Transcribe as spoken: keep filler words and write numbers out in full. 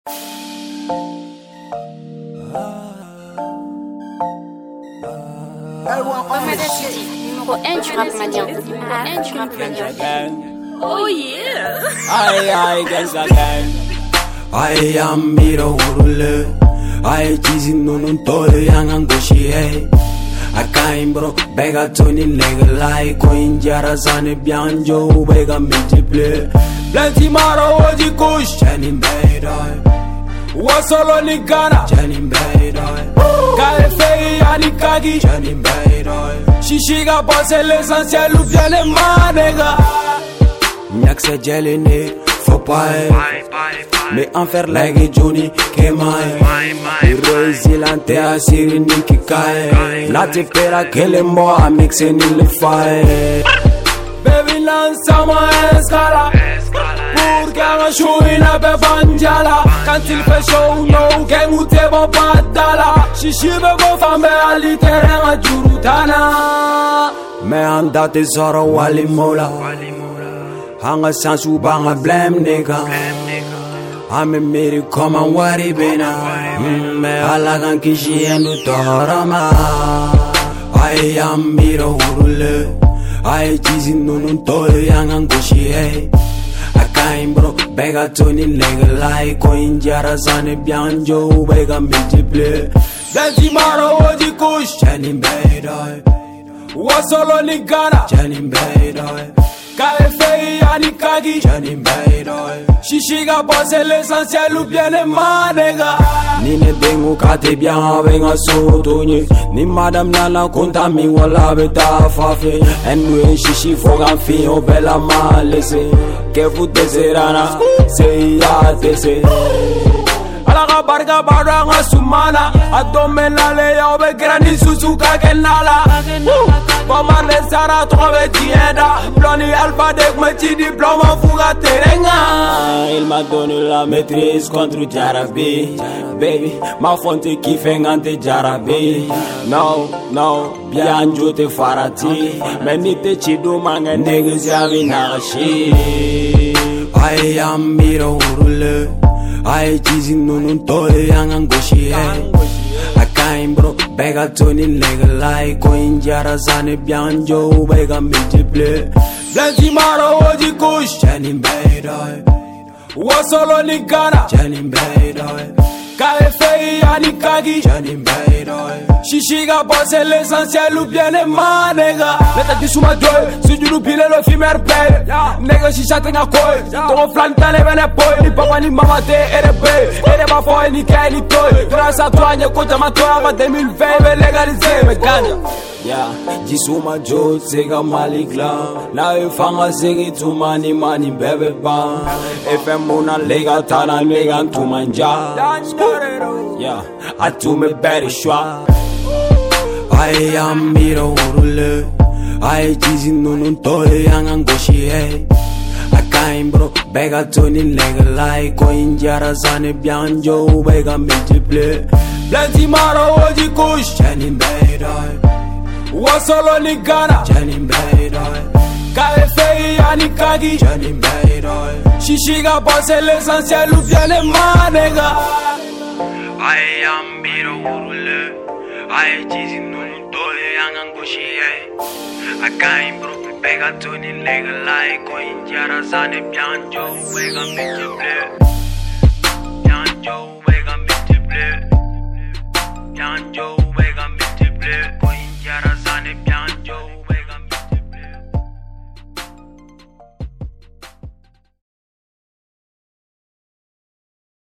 Numéro un du rap malien. Numéro un du rap malien. Oh yeah. Aye aye guess again. Aye ambiro urule. Aye cheesy nunun todo yang angoshi hey. Akaimbro bega toni nigga like coin jara zane bianjo bega multiple. Plenty maro oji kush Jenny Mayday. Wasolo ni Ghana Jenny Mayday. Kaefei anikagi Jenny Mayday. Shishiga bosse l'essentiel ou bien les manega. Nyakse jelene faut pas mais en faire like Johnny Kemai. Resilante a sirini kikai. La te pera que le mo a mixen in le fire. Baby lança ma escala. Pour qu'un show il a bebanjala. Quand il fait show no gang ou te bon patala. Chichi me bon femme à l'iterrain a jurutana. Mais en date zoro wali mola. Hanga sansu banga blame nigga. I'm a made come and worry bena. Me alagan kishi endo torama. I am miro urule. I cheesy nunun todo yang angoshi hey. I came bro bega toni nigga like coin jara zane bianjo bega multiple. Plenty maro oji kush Jenny Mayday. Wasolo ni Ghana Jenny Mayday. Kaefei anikagi Jenny Mayday. Shishiga bosse l'essentiel ou bien les manega. Ni ne dengu kate bien venga sotoni. Ni madame nana konta mi wala beta fafe. Enwe shishi foga fi o bella malese. Que vous deserana se ya tese. Alaga barga baranga sumana. Adomena le yo be grandi susuka kenala. Comment les Sarah trouvé tienda. Bloni alpha dek me ti diplôme fuga terenga. Il m'a donné la maîtrise contre Jarabi. Baby, ma fonte qui fait ante Jarabi. No, no, bien jote farati. Mais ni te chido manga niggas yavi nagashi. I am miro urule. I cheesy nunun todo yang angoshi hey. Akaimbro bega toni nigga like coin jara zane bianjo bega multiple. Plenty maro oji kush Jenny Mayday. Wasolo ni Ghana Jenny Mayday. Kaefei anikagi Jenny Mayday. Shishiga bosse l'essentiel ou bien les manega. Meta di suma joy si du pile lo fimer pay. Nega shisha tenga koi. Ton flan tale bene boy. Ni papa ni mama te ere bay. Ere ba foi ni kai ni toy. Grâce à toi nye kota ma toi va deux mille vingt be légaliser me ganja. Yeah, jisuma jo sega maligla. Na e fanga segi tu mani mani bebe ba. Efe muna lega tana lega tu manja. Yeah, atu me bere shwa. I am miro urule. I cheesy nunun todo yang angoshi hey. I came bro bega toni nigga like coin jara zane bianjo bega multiple. Plenty maro oji kush Jenny Mayday. Wasolo ni Ghana Jenny Mayday. Kaefei anikagi Jenny Mayday. Shishiga bosse l'essentiel ou bien les manega. I am miro urule. I cheesy nunun todo yang angoshi hey. I came bro bega toni nigga like coin jara zane bianjo bega multiple. Bianjo bega multiple. Bianjo bega multiple. Coin jara zane bianjo